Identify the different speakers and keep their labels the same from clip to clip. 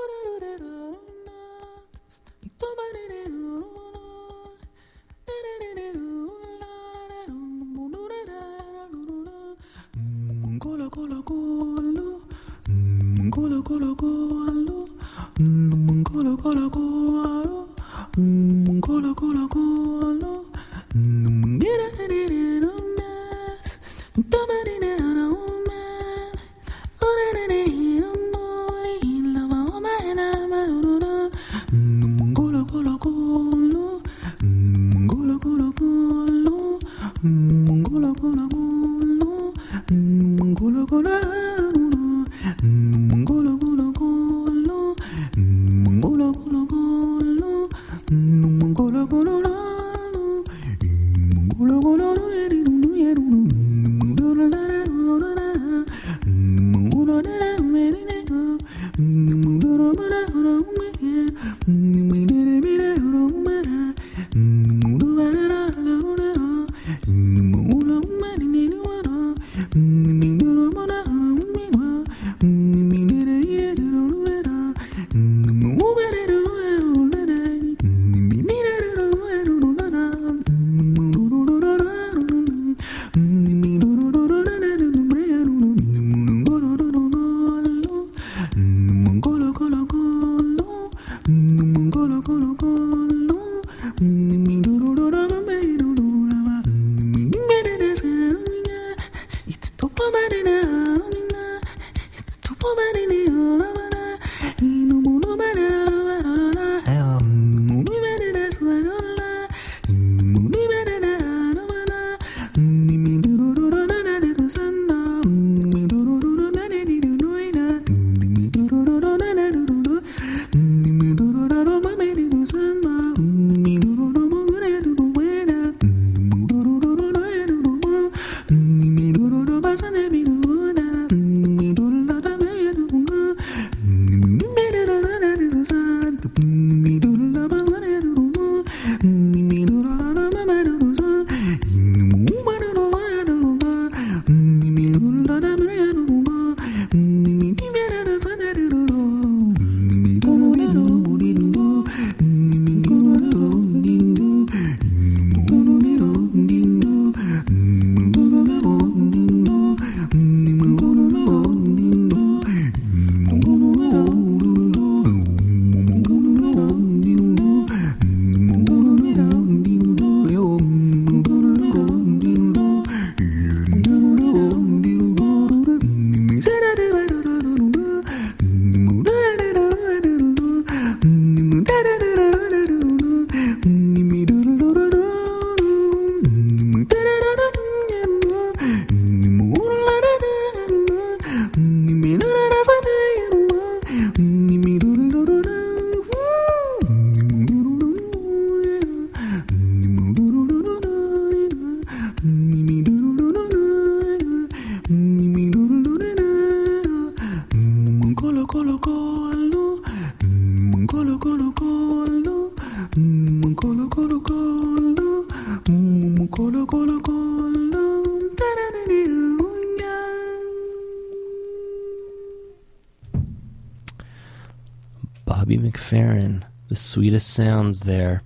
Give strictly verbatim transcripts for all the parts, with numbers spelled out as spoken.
Speaker 1: Bobby McFerrin, the sweetest sounds there,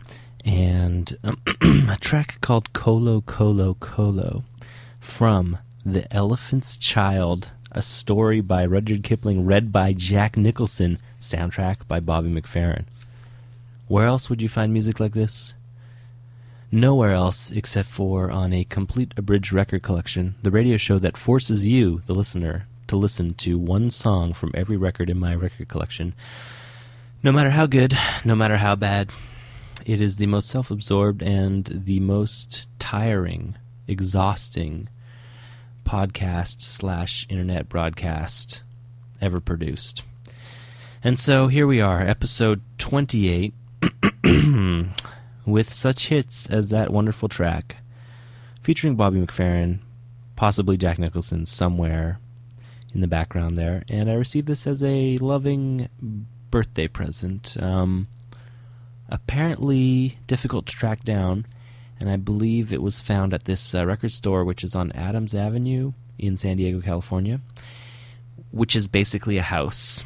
Speaker 1: and um, a track called Colo Colo Colo from The Elephant's Child, a story by Rudyard Kipling read by Jack Nicholson, soundtrack by Bobby McFerrin. Where else would you find music like this? Nowhere else except for on a complete abridged record collection, the radio show that forces you, the listener, to listen to one song from every record in my record collection. No matter how good, no matter how bad, it is the most self-absorbed and the most tiring, exhausting podcast slash internet broadcast ever produced. And so here we are, episode twenty-eight, with such hits as that wonderful track, featuring Bobby McFerrin, possibly Jack Nicholson somewhere in the background there. And I received this as a loving birthday present. Um, apparently difficult to track down, and I believe it was found at this uh, record store, which is on Adams Avenue in San Diego, California, which is basically a house.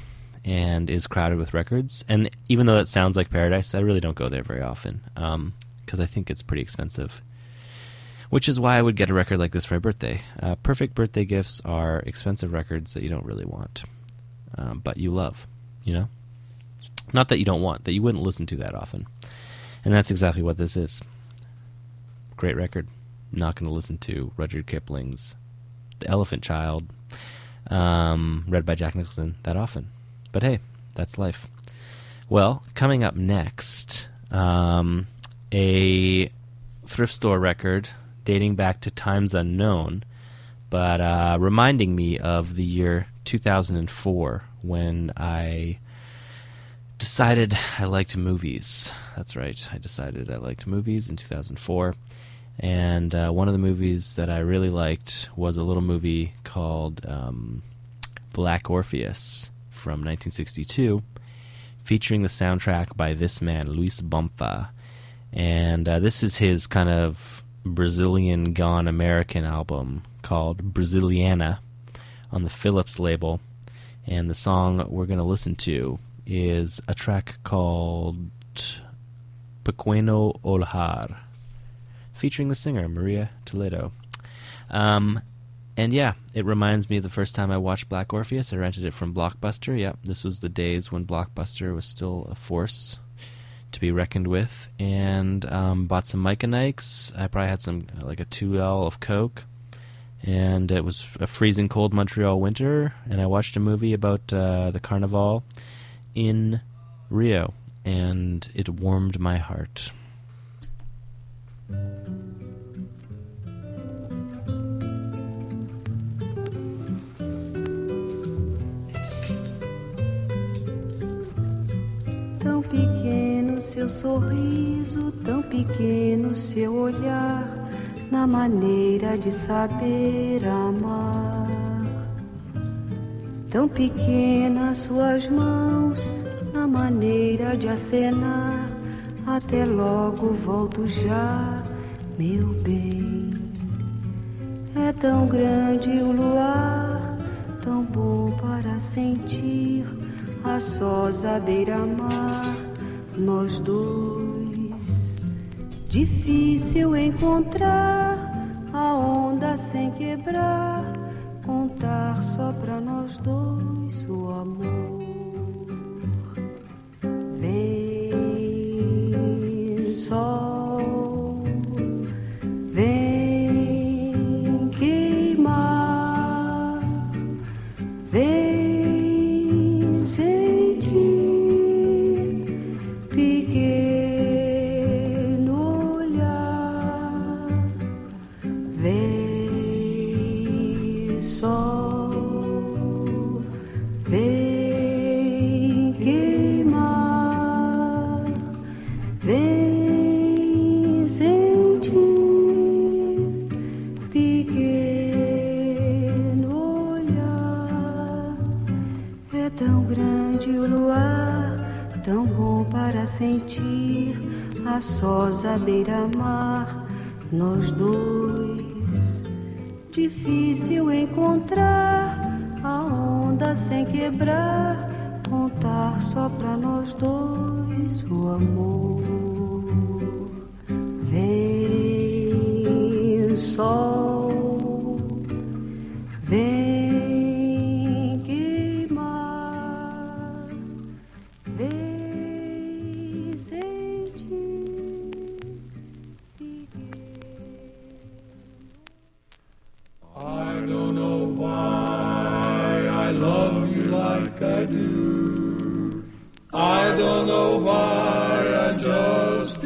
Speaker 1: and is crowded with records. And even though that sounds like paradise, I really don't go there very often because um, I think it's pretty expensive. Which is why I would get a record like this for my birthday. Uh, perfect birthday gifts are expensive records that you don't really want, um, but you love, you know? Not that you don't want, that you wouldn't listen to that often. And that's exactly what this is. Great record. Not going to listen to Rudyard Kipling's The Elephant Child, um, read by Jack Nicholson, that often. But hey, that's life. Well, coming up next, um, a thrift store record dating back to times unknown, but uh, reminding me of the year two thousand four when I decided I liked movies. That's right, I decided I liked movies in two thousand four. And uh, one of the movies that I really liked was a little movie called um, Black Orpheus from nineteen sixty-two, featuring the soundtrack by this man, Luis Bompa. And uh, this is his kind of Brazilian gone American album called Brasiliana on the Philips label. And the song we're going to listen to is a track called Pequeno Olhar, featuring the singer Maria Toledo. Um, and yeah, it reminds me of the first time I watched Black Orpheus. I rented it from Blockbuster. Yep, this was the days when Blockbuster was still a force to be reckoned with. And um, bought some Mike and Ike's. I probably had some, like a two L of Coke. And it was a freezing cold Montreal winter. And I watched a movie about uh, the Carnival in Rio. And it warmed my heart.
Speaker 2: Tão pequeno seu sorriso, tão pequeno seu olhar, na maneira de saber amar. Tão pequenas suas mãos, na maneira de acenar. Até logo, volto já, meu bem. É tão grande o luar, tão bom para sentir, a sós à beira-mar, nós dois. Difícil encontrar a onda sem quebrar, contar só pra nós dois o amor. Vem, sol, vem queimar, vem sentir, a sós à beira-mar, nós dois. Difícil encontrar a onda sem quebrar, contar só pra nós dois o amor. Vem, sol, vem.
Speaker 3: I don't know why, I just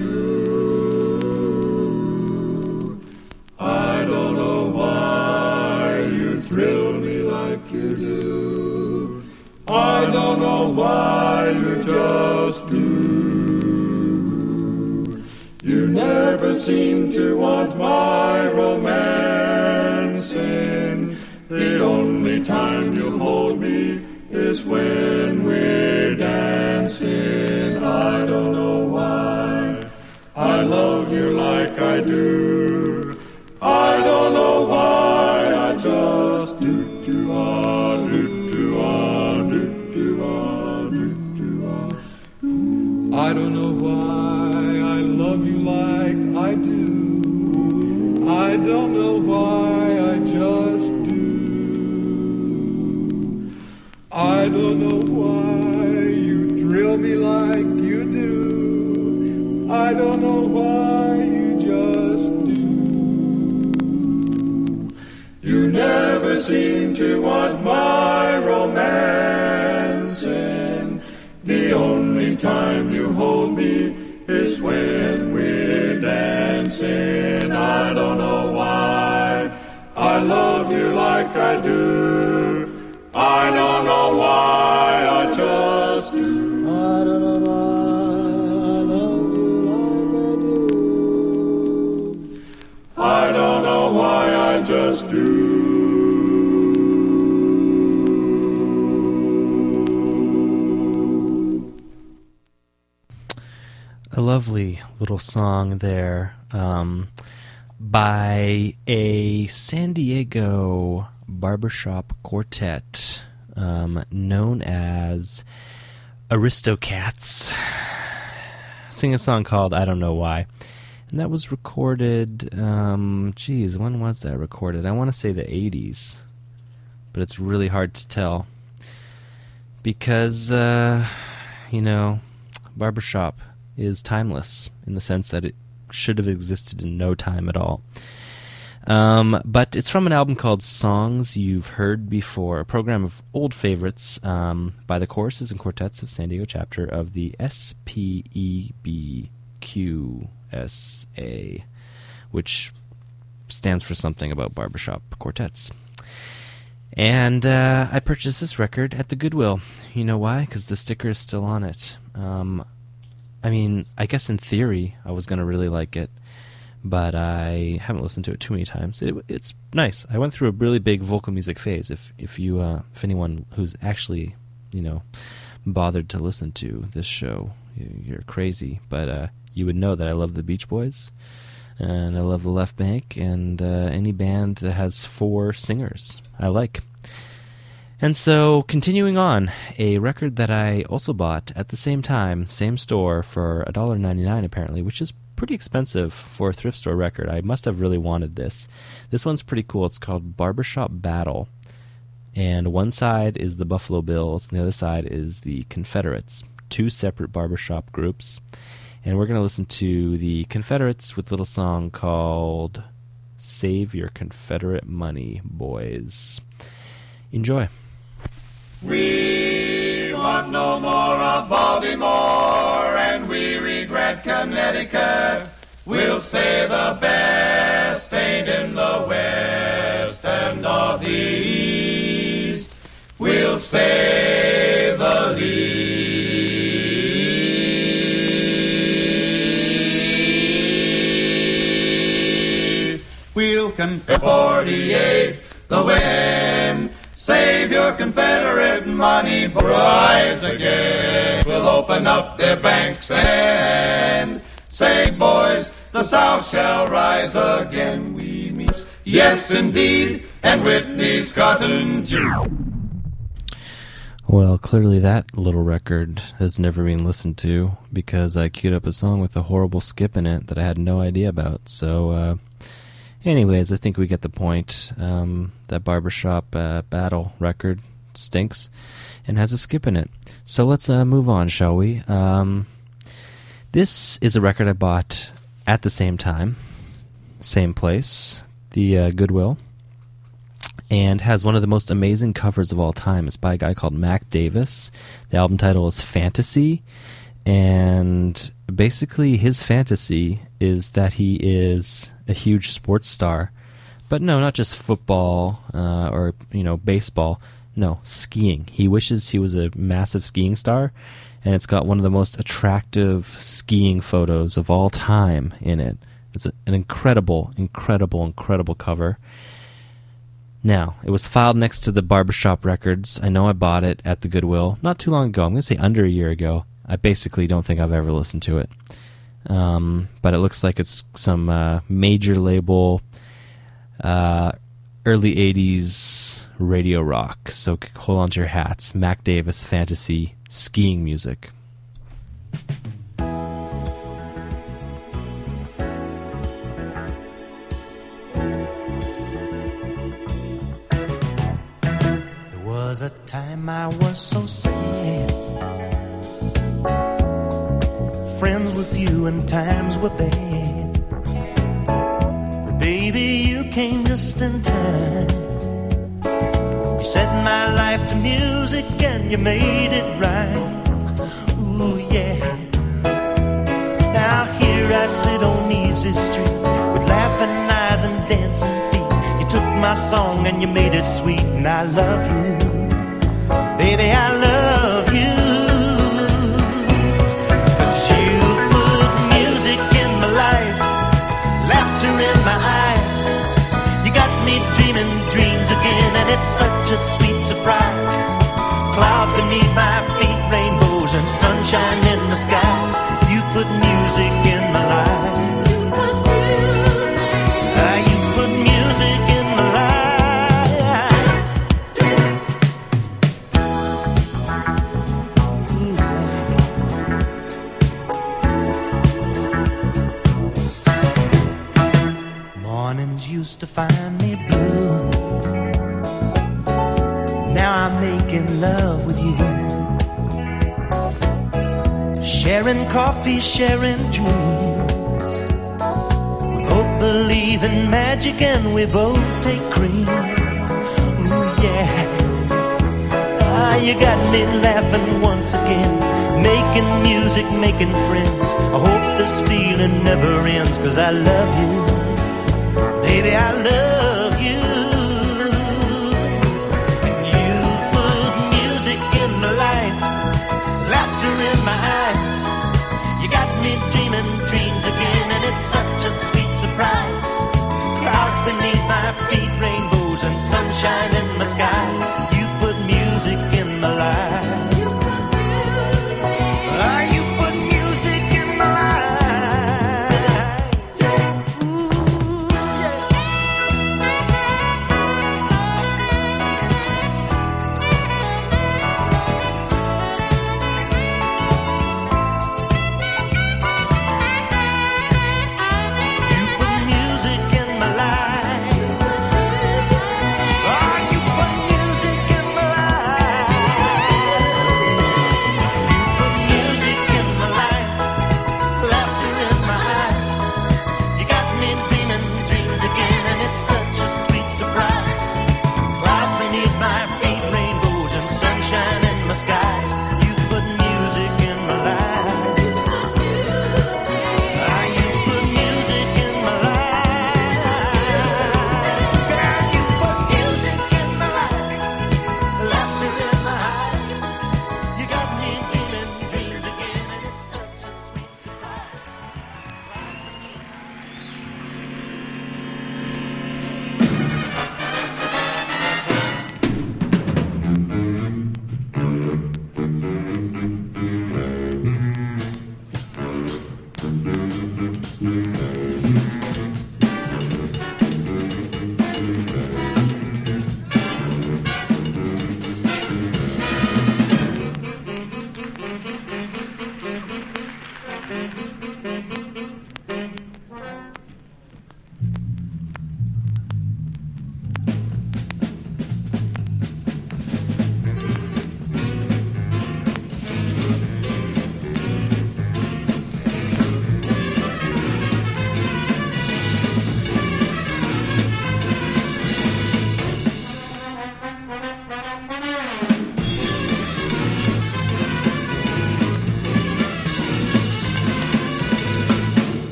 Speaker 3: do. I don't know why you thrill me like you do. I don't know why you just do. You never seem to want my romancing. The only time you hold me is when we're dancing. I don't know why I love you like I do. I don't know why I just do do ah do do ah do do ah. I don't know why I love you like I do. I don't know why I just do. I don't know why you thrill me like you do. I don't know why you just do. You never seem to want my romancing. The only time you hold me is when we're dancing. I don't know why I love you like I do. I don't know why I just do. I don't know why I love you like I do. I don't know why I just do.
Speaker 1: A lovely little song there um, by a San Diego barbershop quartet um, known as Aristocats. Sing a song called I Don't Know Why. And that was recorded, um, geez, when was that recorded? I want to say the eighties, but it's really hard to tell because, uh, you know, barbershop is timeless in the sense that it should have existed in no time at all. Um, but it's from an album called Songs You've Heard Before, a program of old favorites um, by the choruses and quartets of San Diego chapter of the S P E B Q S A, which stands for something about barbershop quartets. And uh, I purchased this record at the Goodwill. You know why? Because the sticker is still on it. Um, I mean, I guess in theory I was going to really like it, but I haven't listened to it too many times. It, it's nice. I went through a really big vocal music phase. If if you uh, if anyone who's actually, you know, bothered to listen to this show, you're crazy. But uh, you would know that I love the Beach Boys, and I love the Left Bank, and uh, any band that has four singers I like. And so, continuing on, a record that I also bought at the same time, same store, for one dollar ninety-nine apparently, which is pretty expensive for a thrift store record. I must have really wanted this. This one's pretty cool. It's called Barbershop Battle. And one side is the Buffalo Bills, and the other side is the Confederates. Two separate barbershop groups. And we're going to listen to the Confederates with a little song called Save Your Confederate Money, Boys. Enjoy.
Speaker 3: We want no more of Baltimore, and we regret Connecticut. We'll say the best ain't in the West and of the East. We'll say the least. We'll confess forty-eight, the win. Save your Confederate money, rise again. We'll open up their banks and say, boys, the South shall rise again. We meet, yes, indeed, and Whitney's cotton gin.
Speaker 1: Well, clearly that little record has never been listened to because I queued up a song with a horrible skip in it that I had no idea about. So, uh... anyways, I think we get the point. Um, that Barbershop uh, Battle record stinks and has a skip in it. So let's uh, move on, shall we? Um, this is a record I bought at the same time, same place, the uh, Goodwill, and has one of the most amazing covers of all time. It's by a guy called Mac Davis. The album title is Fantasy, and basically his fantasy is that he is a huge sports star, but no, not just football uh, or you know baseball. No, skiing. He wishes he was a massive skiing star, and it's got one of the most attractive skiing photos of all time in it. It's a, an incredible, incredible, incredible cover. Now, it was filed next to the Barbershop Records. I know I bought it at the Goodwill not too long ago. I'm going to say under a year ago. I basically don't think I've ever listened to it. Um, but it looks like it's some uh, major label, uh, early eighties radio rock. So hold on to your hats. Mac Davis, Fantasy, skiing music.
Speaker 4: There was a time I was so sad, friends were few and times were bad, but baby you came just in time. You set my life to music and you made it right. Ooh yeah. Now here I sit on Easy Street with laughing eyes and dancing feet. You took my song and you made it sweet, and I love you, baby, I love you. 'Cause you put music in my life, laughter in my eyes. You got me dreaming dreams again, and it's such a sweet surprise. Clouds beneath my feet, rainbows and sunshine in the skies. You put music in my life. Ah, you put music in my life. Ooh. Mornings used to find me blue. Now I'm making love with you, sharing coffee, sharing dreams. We both believe in magic and we both take cream. Ooh yeah. Ah, you got me laughing once again, making music, making friends. I hope this feeling never ends, 'cause I love you, baby, I love you. Laughter in my eyes. You got me dreaming dreams again, and it's such a sweet surprise. Clouds beneath my feet, rainbows and sunshine in my skies. You've put music in my life. Ah, you put music in my life. Ooh, yeah. Music in my life. Oh, you put music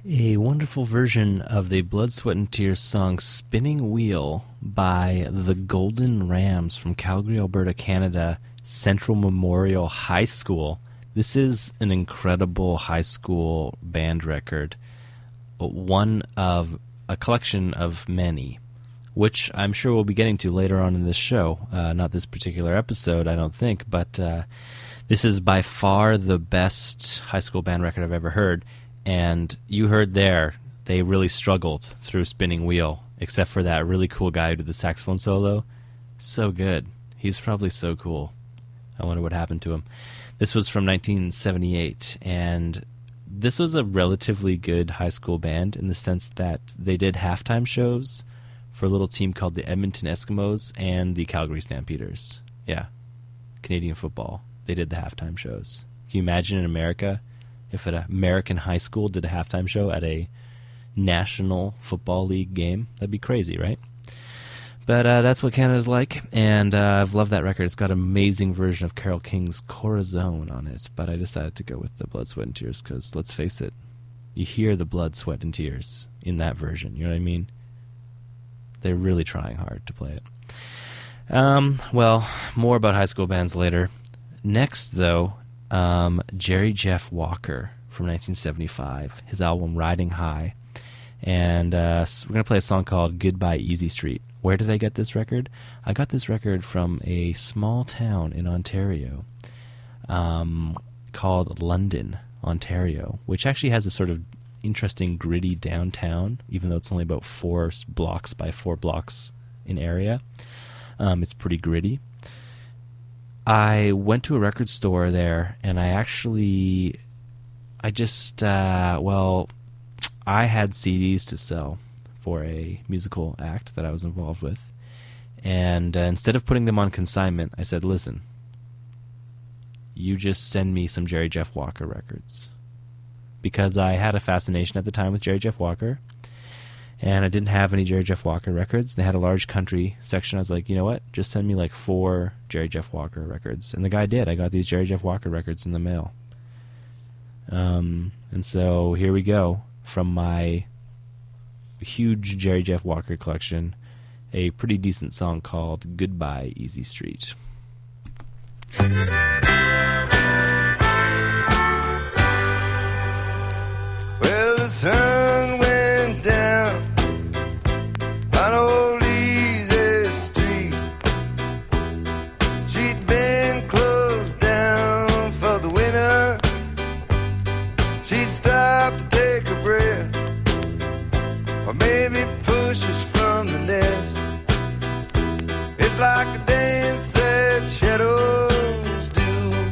Speaker 1: A wonderful version of the Blood, Sweat, and Tears song Spinning Wheel by the Golden Rams from Calgary, Alberta, Canada, Central Memorial High School. This is an incredible high school band record, one of a collection of many, which I'm sure we'll be getting to later on in this show. Uh, not this particular episode, I don't think, but uh, this is by far the best high school band record I've ever heard. And you heard there, they really struggled through Spinning Wheel, except for that really cool guy who did the saxophone solo. So good. He's probably so cool. I wonder what happened to him. This was from nineteen seventy-eight, and this was a relatively good high school band in the sense that they did halftime shows for a little team called the Edmonton Eskimos and the Calgary Stampeders. Yeah, Canadian football. They did the halftime shows. Can you imagine in America if an American high school did a halftime show at a National Football League game? That'd be crazy, right? But uh, that's what Canada's like, and uh, I've loved that record. It's got an amazing version of Carole King's Corazon on it, but I decided to go with the Blood, Sweat, and Tears because, let's face it, you hear the blood, sweat, and tears in that version. You know what I mean? They're really trying hard to play it. Um, well, more about high school bands later. Next, though, um, Jerry Jeff Walker from nineteen seventy-five, his album Riding High. And uh, so we're going to play a song called Goodbye Easy Street. Where did I get this record? I got this record from a small town in Ontario um, called London, Ontario, which actually has a sort of interesting, gritty downtown, even though it's only about four blocks by four blocks in area. Um, it's pretty gritty. I went to a record store there, and I actually, I just, uh, well, I had C Ds to sell for a musical act that I was involved with. And uh, instead of putting them on consignment, I said, listen, you just send me some Jerry Jeff Walker records. Because I had a fascination at the time with Jerry Jeff Walker, and I didn't have any Jerry Jeff Walker records. They had a large country section. I was like, you know what? Just send me like four Jerry Jeff Walker records. And the guy did. I got these Jerry Jeff Walker records in the mail. Um, and so here we go. From my huge Jerry Jeff Walker collection, a pretty decent song called Goodbye Easy Street.
Speaker 5: Well, the sun went down on old Easy Street. She'd been closed down for the winter. She'd stop to take a breath, or maybe push us from the nest. It's like a dance that shadows do.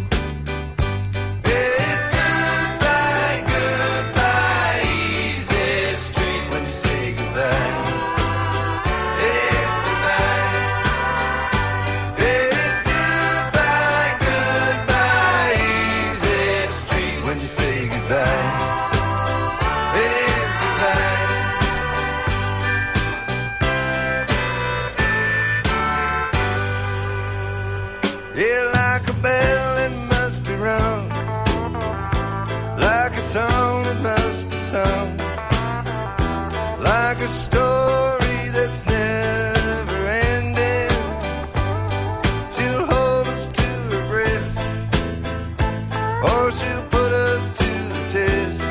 Speaker 5: It's goodbye, goodbye, easy street when you say goodbye. It's goodbye. It's goodbye, goodbye, easy street when you say goodbye. Yeah, like a bell it must be rung, like a song it must be sung, like a story that's never ending. She'll hold us to her breast, or she'll put us to the test.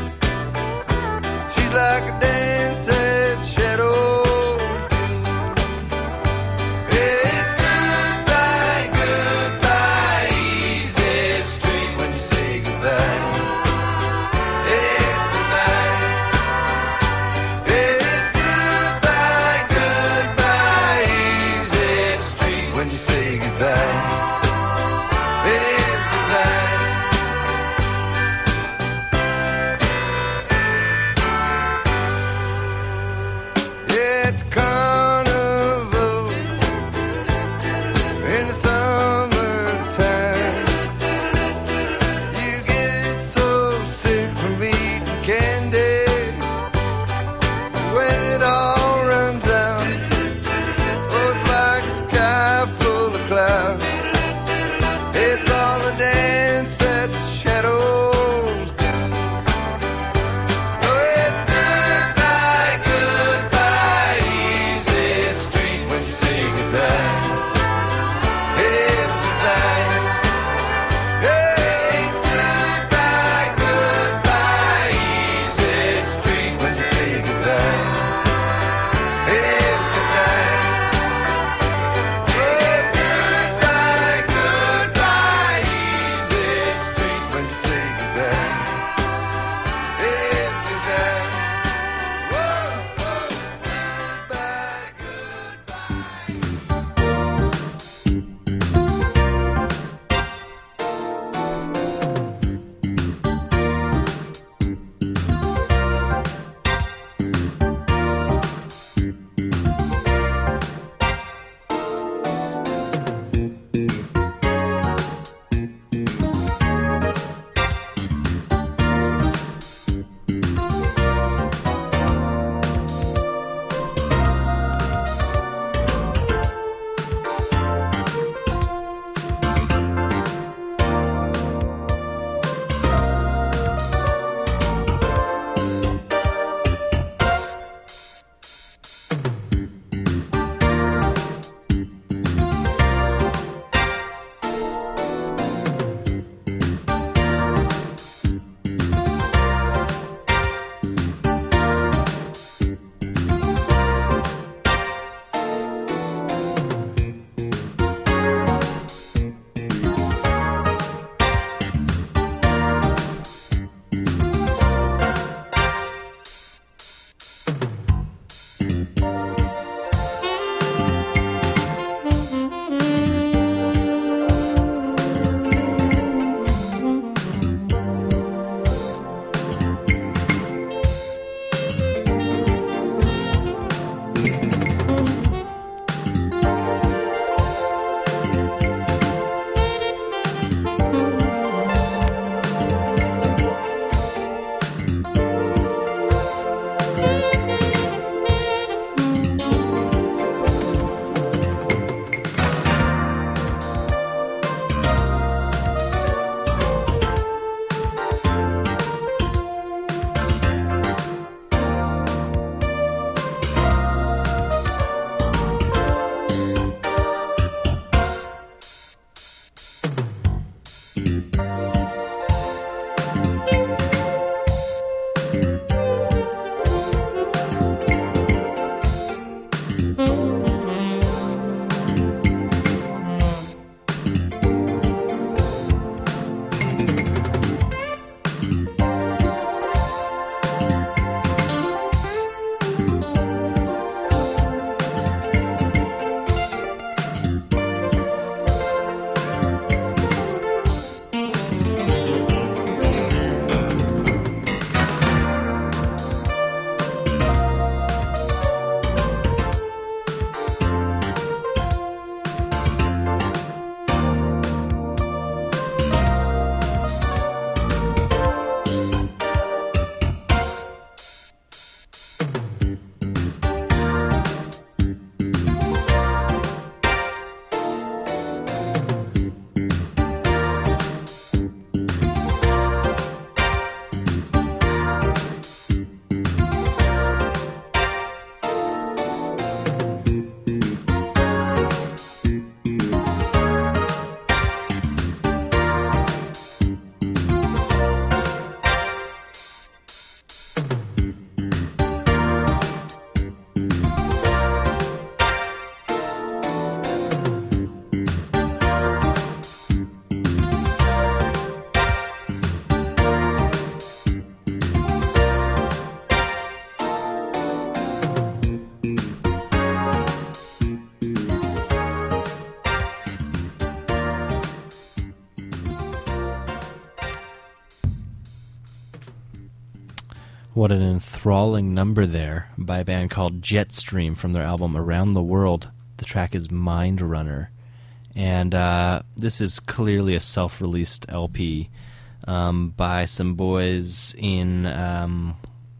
Speaker 1: What an enthralling number there by a band called Jetstream from their album Around the World. The track is Mind Runner. And uh, this is clearly a self-released L P um, by some boys in um,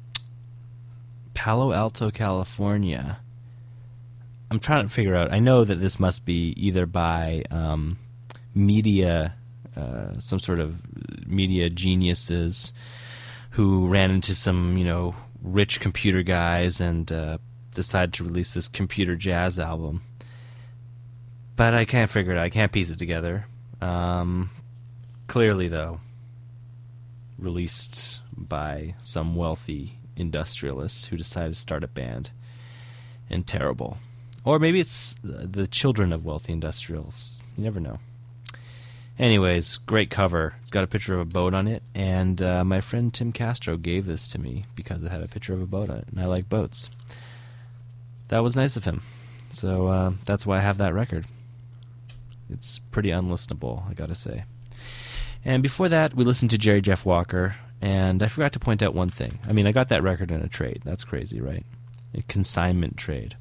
Speaker 1: Palo Alto, California. I'm trying to figure out, I know that this must be either by um, media, uh, some sort of media geniuses who ran into some, you know, rich computer guys and uh, decided to release this computer jazz album. But I can't figure it out. I can't piece it together. Um, clearly, though, released by some wealthy industrialists who decided to start a band. And terrible. Or maybe it's the children of wealthy industrialists. You never know. Anyways, great cover. It's got a picture of a boat on it. And uh, my friend Tim Castro gave this to me because it had a picture of a boat on it. And I like boats. That was nice of him. So uh, that's why I have that record. It's pretty unlistenable, I gotta say. And before that, we listened to Jerry Jeff Walker, and I forgot to point out one thing. I mean, I got that record in a trade. That's crazy, right? A consignment trade.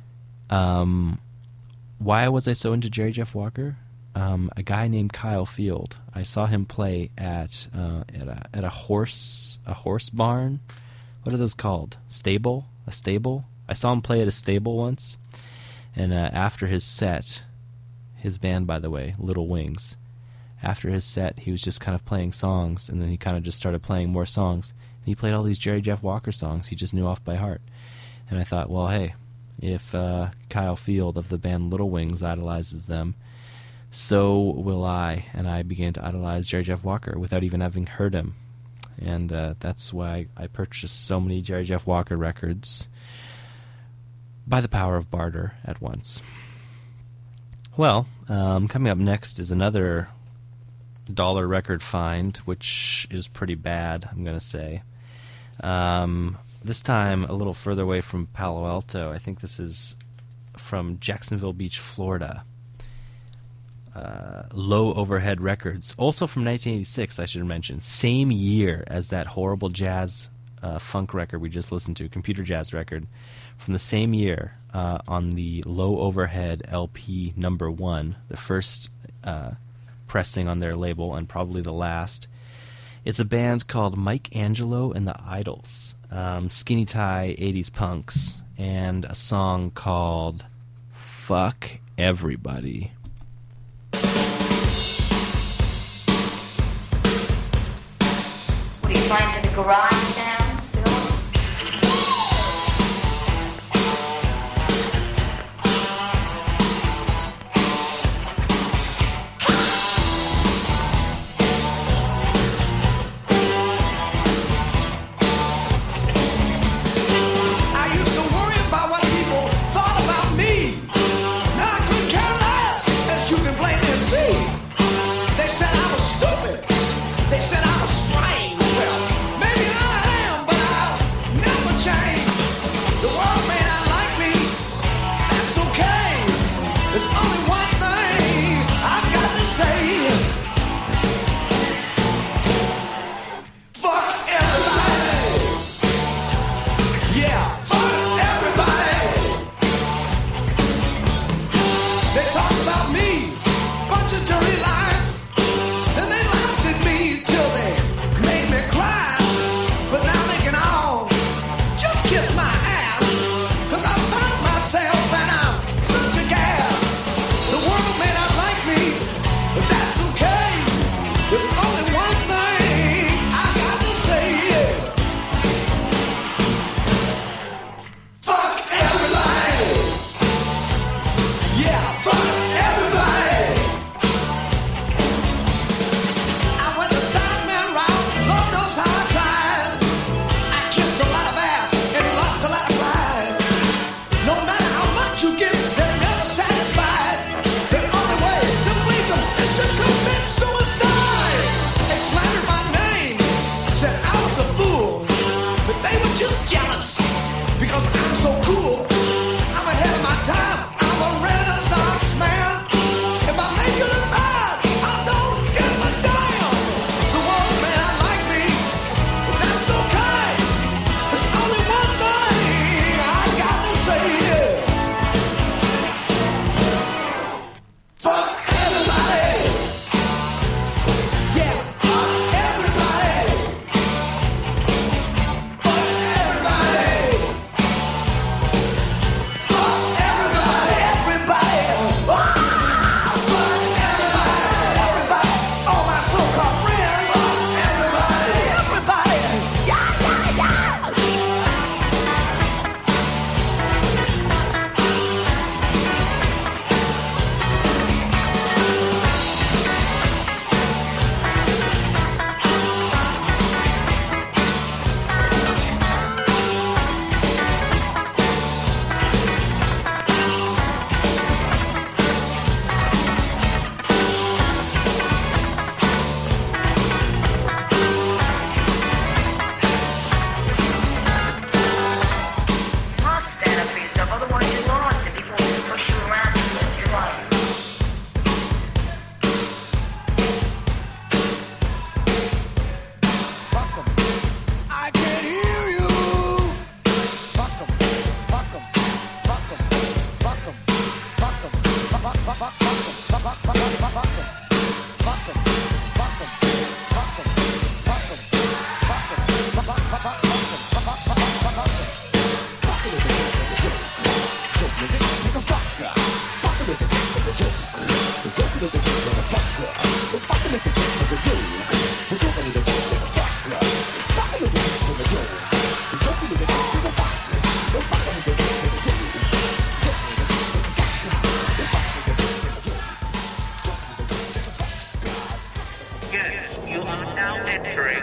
Speaker 1: Um, why was I so into Jerry Jeff Walker? Um, a guy named Kyle Field. I saw him play at uh, at a at a horse a horse barn. What are those called? Stable? A stable? I saw him play at a stable once, and uh, after his set. His band, by the way, Little Wings. After his set, he was just kind of playing songs, and then he kind of just started playing more songs. And he played all these Jerry Jeff Walker songs he just knew off by heart. And I thought, well, hey, if uh, Kyle Field of the band Little Wings idolizes them, so will I. And I began to idolize Jerry Jeff Walker without even having heard him. And uh, that's why I purchased so many Jerry Jeff Walker records by the power of barter at once. Well, um, coming up next is another dollar record find, which is pretty bad, I'm going to say. Um, this time a little further away from Palo Alto. I think this is from Jacksonville Beach, Florida. Uh, Low Overhead Records. Also from nineteen eighty-six, I should mention. Same year as that horrible jazz uh, funk record we just listened to, computer jazz record. From the same year, uh, on the Low Overhead L P number one, the first uh, pressing on their label and probably the last. It's a band called Mike Angelo and the Idols, um, skinny tie eighties punks, and a song called Fuck Everybody.
Speaker 6: What are you playing to the garage sounds, Bill?
Speaker 7: They said I was strange. Well, maybe I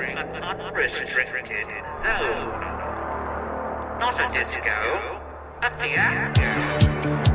Speaker 7: entering an unrestricted zone. Not a disco, a fiasco.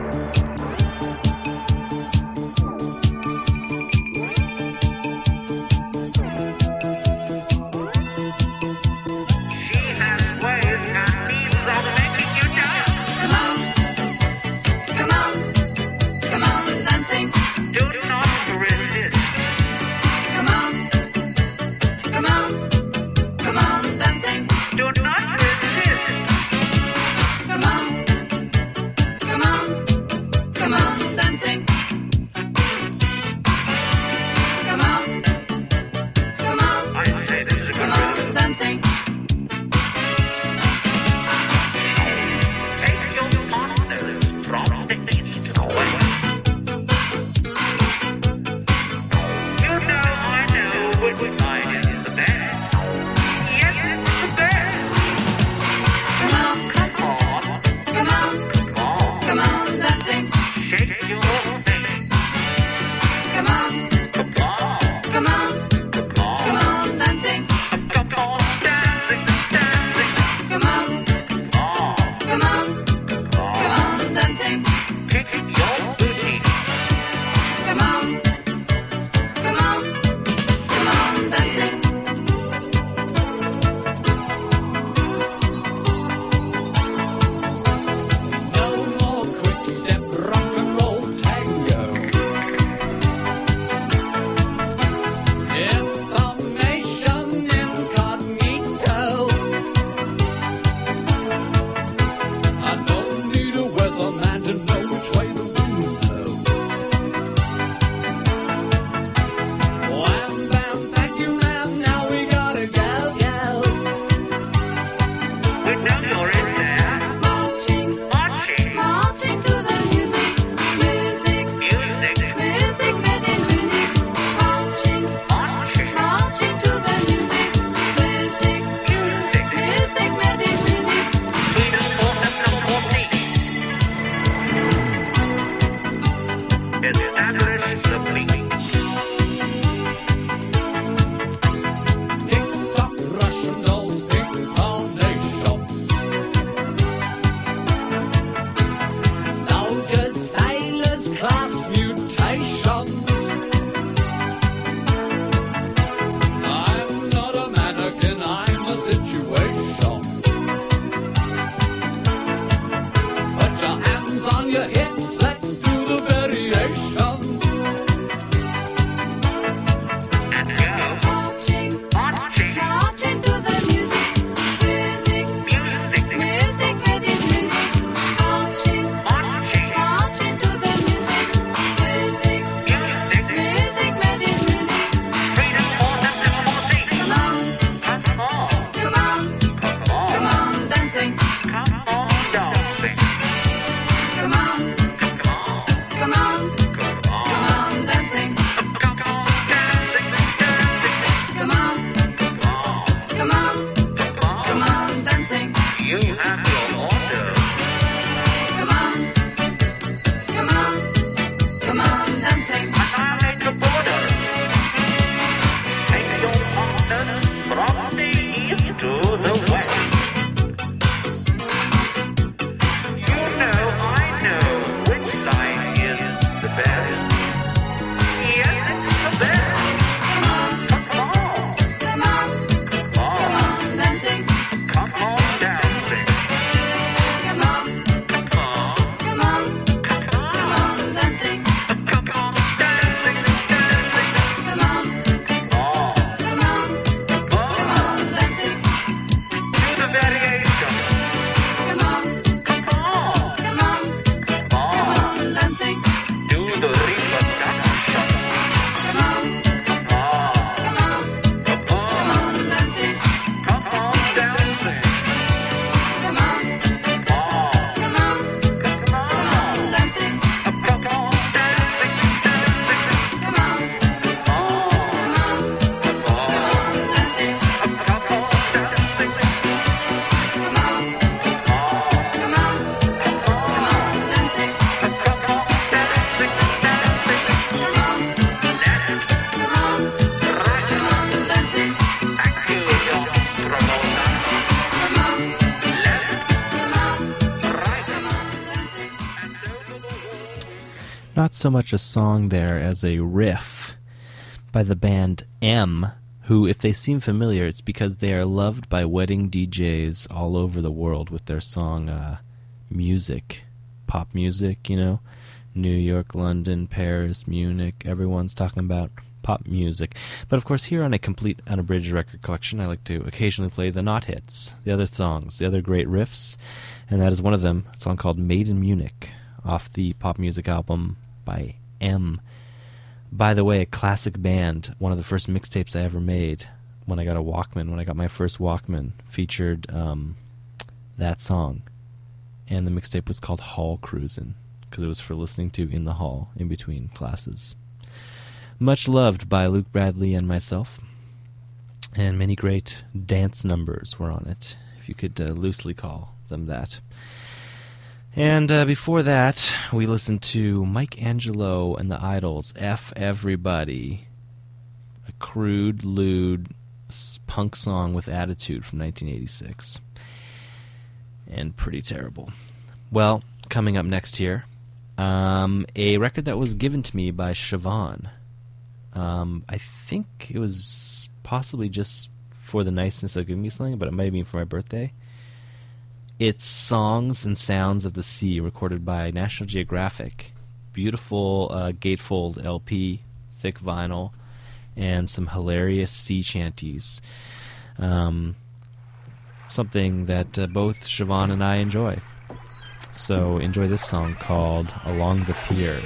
Speaker 1: not so much a song there as a riff by the band M, who, if they seem familiar, it's because they are loved by wedding D Js all over the world with their song uh, Music, pop music, you know, New York, London, Paris, Munich, everyone's talking about pop music. But of course, here on a complete unabridged record collection, I like to occasionally play the not hits, the other songs, the other great riffs, and that is one of them, a song called Made in Munich, off the pop music album by M. By the way, a classic band, one of the first mixtapes I ever made when I got a Walkman, when I got my first Walkman, featured um, that song. And the mixtape was called Hall Cruisin', because it was for listening to in the hall in between classes. Much loved by Luke Bradley and myself, and many great dance numbers were on it, if you could uh, loosely call them that. And uh, before that, we listened to Mike Angelo and the Idols, F Everybody, a crude, lewd punk song with attitude from nineteen eighty-six. And pretty terrible. Well, coming up next here, um, a record that was given to me by Siobhan. Um, I think it was possibly just for the niceness of giving me something, but it might have been for my birthday. It's Songs and Sounds of the Sea, recorded by National Geographic. Beautiful uh, gatefold L P, thick vinyl, and some hilarious sea shanties. Um... Something that uh, both Siobhan and I enjoy. So enjoy this song called Along the Pier.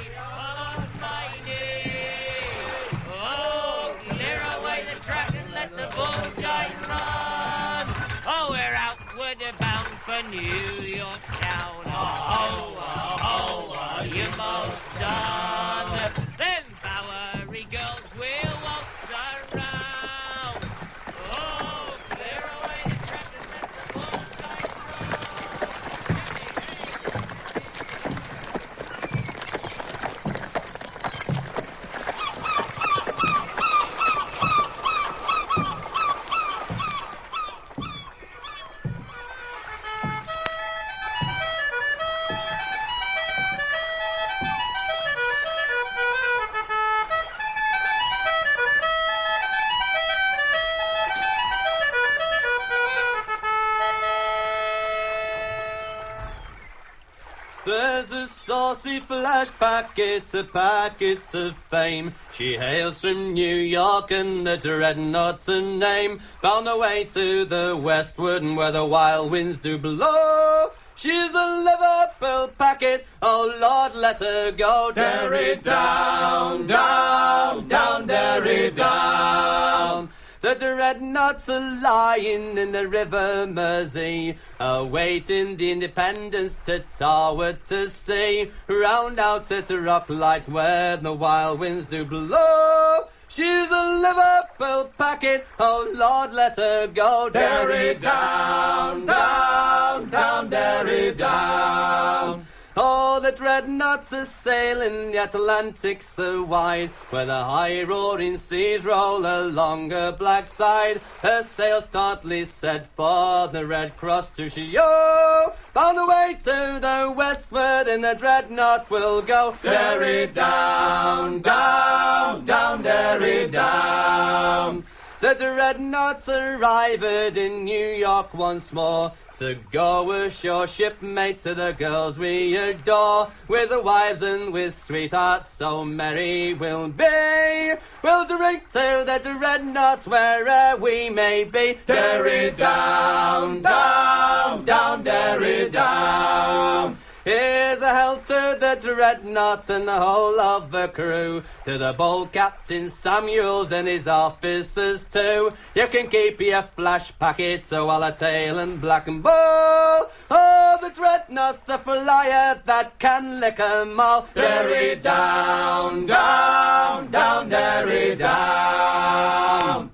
Speaker 8: Oh, clear away the track and let the bull giant run. Oh, we're outward bound for New York town. Oh, oh, oh, are you most done? Then Bowery girls will waltz around. Oh, clear away the track and let the bull giant
Speaker 9: There's a saucy flash packet, a packet of fame. She hails from New York and the dreadnought's her name. Bound away to the westward where the wild winds do blow. She's a Liverpool packet, oh Lord, let her go. Derry down, down, down, Derry down. The dreadnoughts are lying in the River Mersey, awaiting the independence to tower to sea. Round out at Rocklight where the wild winds do blow. She's a Liverpool packet, oh Lord, let her go. Derry down, down, down, Derry down. Oh, the dreadnoughts are sailing the Atlantic so wide, where the high roaring seas roll along her black side. Her sails tautly set for the Red Cross to show. Bound away to the westward and the dreadnought will go. Derry down, down, down, Derry down. The dreadnoughts arrived in New York once more, to go ashore, shipmates of the girls we adore. With the wives and with sweethearts so merry we'll be. We'll drink to the dreadnoughts where'er we may be. Derry down, down, down, Derry down. Here's a health to the dreadnoughts and the whole of the crew, to the bold Captain Samuels and his officers too. You can keep your flash packets, so while a tail and black and bull. Oh, the dreadnoughts, the flyer that can lick 'em all. Derry down, down, down, Derry down.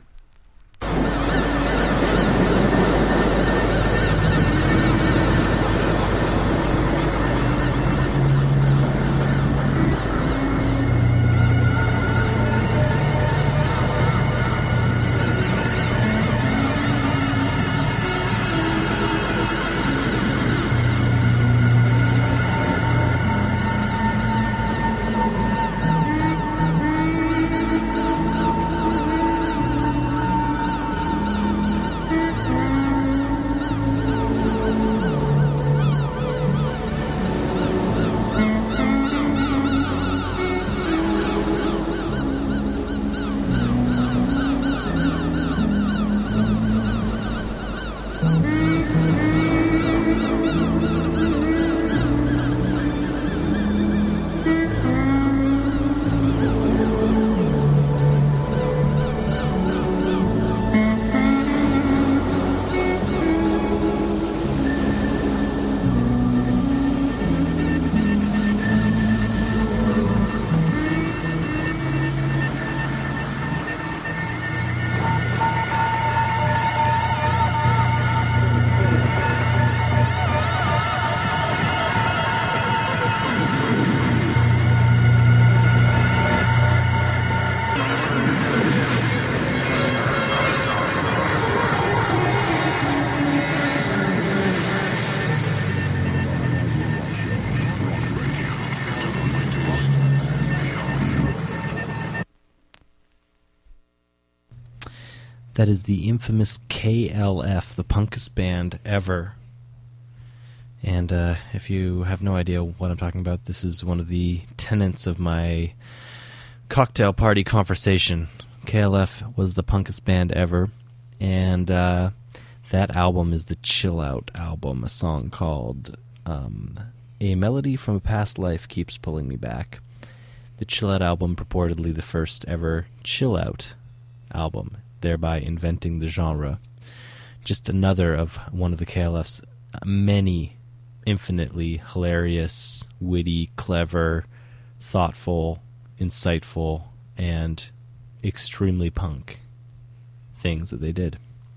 Speaker 1: That is the infamous K L F, the punkest band ever. And uh, if you have no idea what I'm talking about, this is one of the tenets of my cocktail party conversation. K L F was the punkest band ever, and uh, that album is the Chill Out album, a song called um, A Melody from a Past Life Keeps Pulling Me Back. The Chill Out album, purportedly the first ever chill out album, thereby inventing the genre. Just another of one of the K L F's many infinitely hilarious, witty, clever, thoughtful, insightful, and extremely punk things that they did.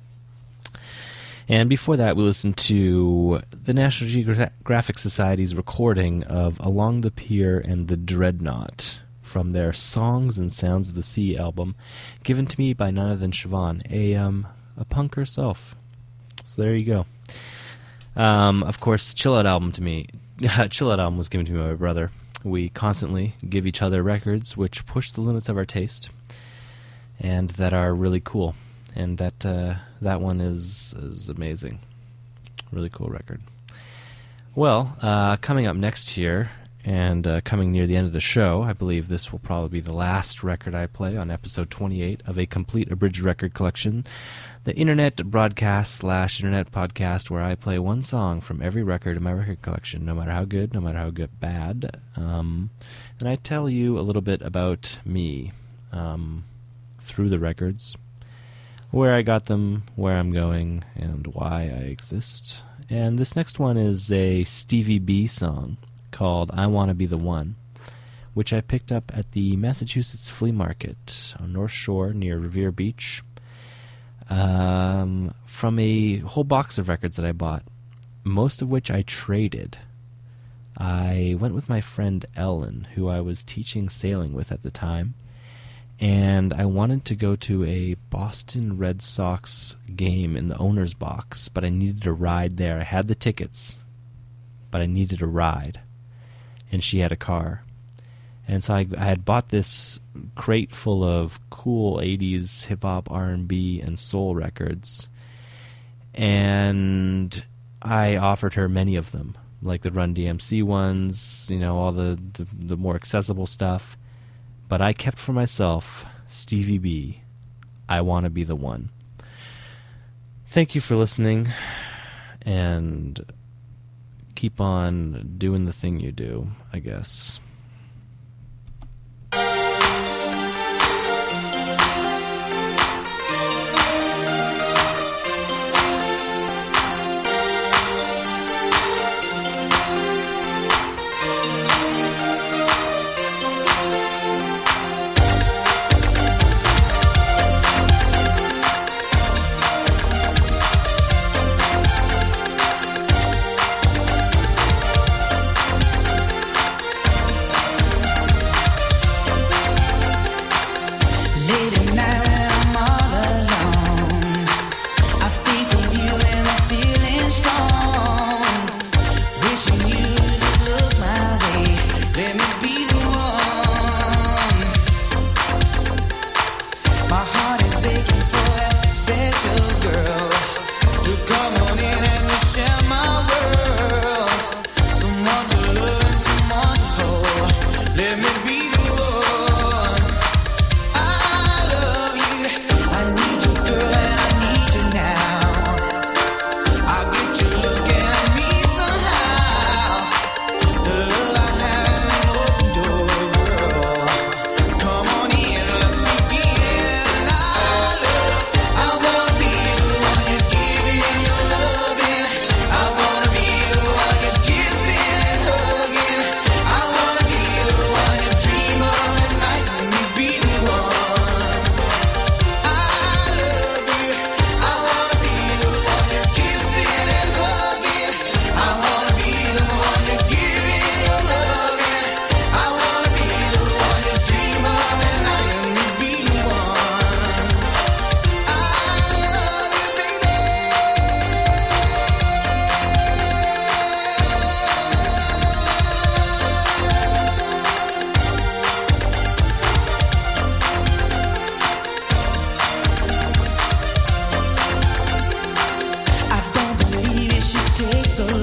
Speaker 1: And before that, we listened to the National Geographic Society's recording of Along the Pier and the Dreadnought from their Songs and Sounds of the Sea album, given to me by none other than Siobhan, a, um, a punk herself. So there you go. Um, of course, Chill Out album to me, Chill Out album was given to me by my brother. We constantly give each other records which push the limits of our taste and that are really cool. And that uh, that one is is amazing. Really cool record. Well, uh, coming up next here, and uh, coming near the end of the show, I believe this will probably be the last record I play on episode twenty-eight of a complete abridged record collection, the internet broadcast slash internet podcast, where I play one song from every record in my record collection, no matter how good, no matter how good bad. Um, and I tell you a little bit about me um, through the records, where I got them, where I'm going, and why I exist. And this next one is a Stevie B song called I Wanna Be the One, which I picked up at the Massachusetts Flea Market on North Shore near Revere Beach, um, from a whole box of records that I bought, most of which I traded. I went with my friend Ellen, who I was teaching sailing with at the time, and I wanted to go to a Boston Red Sox game in the owner's box, but I needed a ride there. I had the tickets, but I needed a ride, and she had a car. And so I, I had bought this crate full of cool eighties hip-hop, R and B, and soul records, and I offered her many of them, like the Run D M C ones, you know, all the, the, the more accessible stuff. But I kept for myself Stevie B, I Wanna Be the One. Thank you for listening, and keep on doing the thing you do, I guess.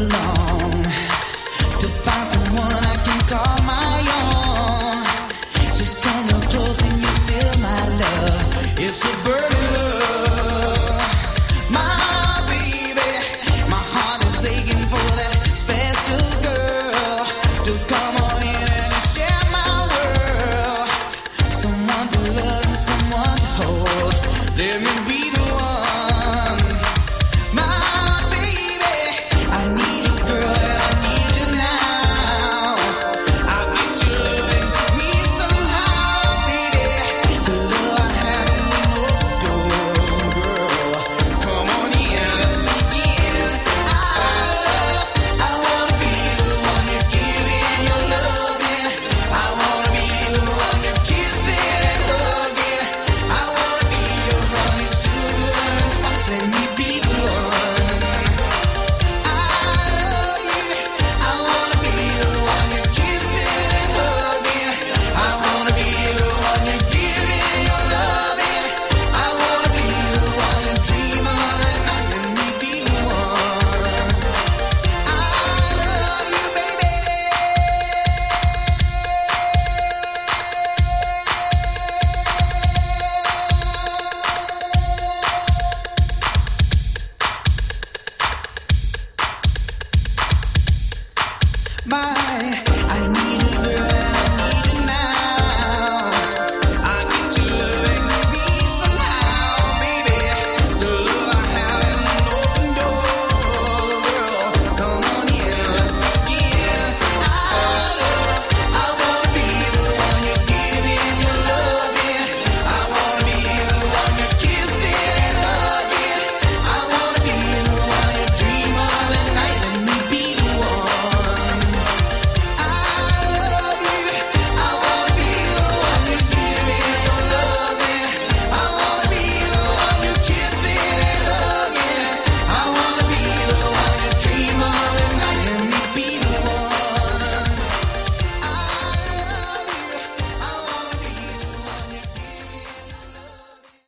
Speaker 10: along to find someone I can call my own. Just come real close and you feel my love. It's a burning love, my baby. My heart is aching for that special girl to come on in and share my world. Someone to love and someone to hold. Let me be the one, my baby. I need you, girl, and I need you now. I'll get you loving me somehow, baby. The love I have in open door, girl. Come on in, let's begin. I love, I wanna be the one you're giving your loving. I wanna be the one you're kissing and hugging. I wanna be your honey, sugar and spice. Let me be the one. I love you. I wanna be the one you're kissing and hugging. I wanna be the one you're giving your loving. I wanna be the one you dream of at night. Let me be the one. I love you, baby. My